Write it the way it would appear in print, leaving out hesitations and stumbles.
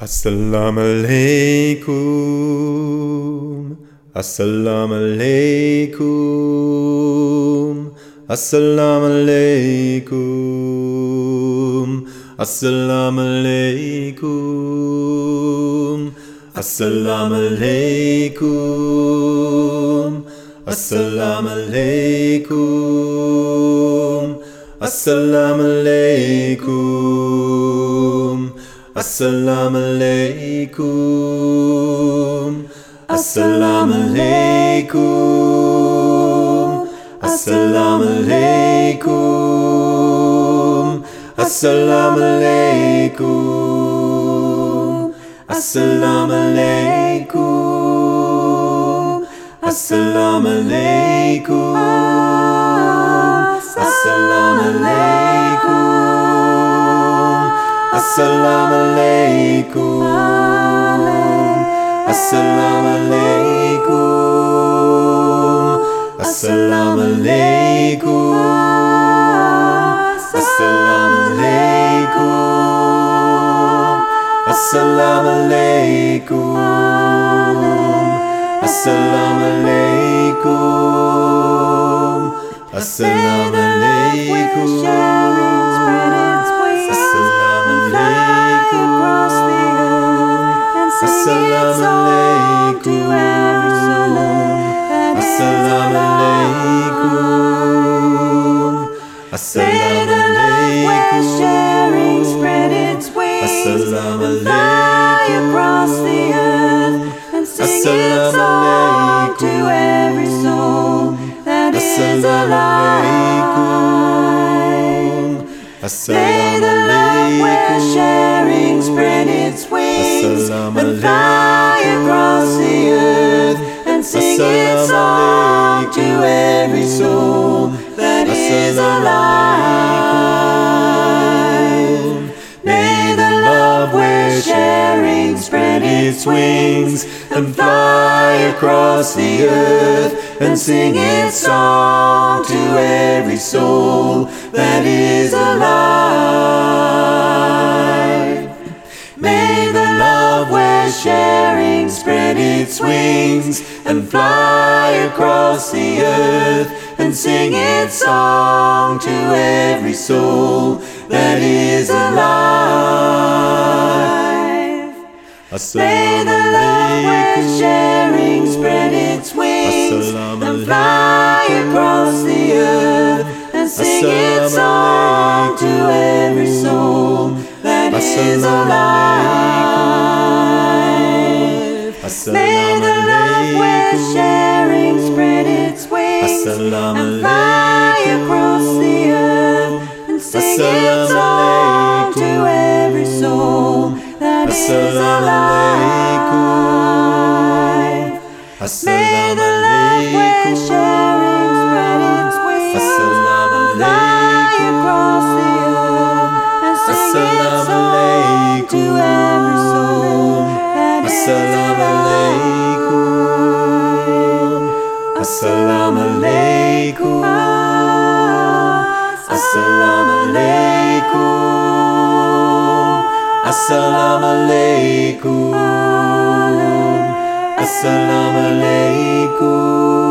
Assalamu alaikum, assalamu alaikum, assalamu alaikum, assalamu alaikum, assalamu alaikum, assalamu alaikum, assalamu alaikum. Assalamu alaikum, assalamu alaikum, assalamu alaikum, assalamu alaikum, assalamu alaikum, assalamu alaikum, assalamu alaikum. Assalamu alaikum, assalamu alaikum, assalamu alaikum, assalamu alaikum, assalamu alaikum, assalamu alaikum, assalamu alaikum. Assalamu alaikum, assalamu alaikum, assalamu alaikum, sharing spread its wings and fly across the earth and sing its song to every soul that is alive. May the love we're sharing spread its wings and fly across the earth and sing its song to every soul that is alive. May the love we're sharing spread its wings and fly across the earth and sing its song to every soul that is alive. May the love we're sharing spread its wings and fly across the earth and sing its song to every soul that is alive. May the love we're sharing spread its wings and fly across the earth and sing its song to every soul that is alive. May the love we're sharing spread its wings and fly across the earth and sing its song to every soul that is alive. May the love we're sharing spread its wings and fly across the earth and sing its song to every soul that is alive. Assalamu alaikum, assalamu alaikum, assalamu alaikum, assalamu alaikum,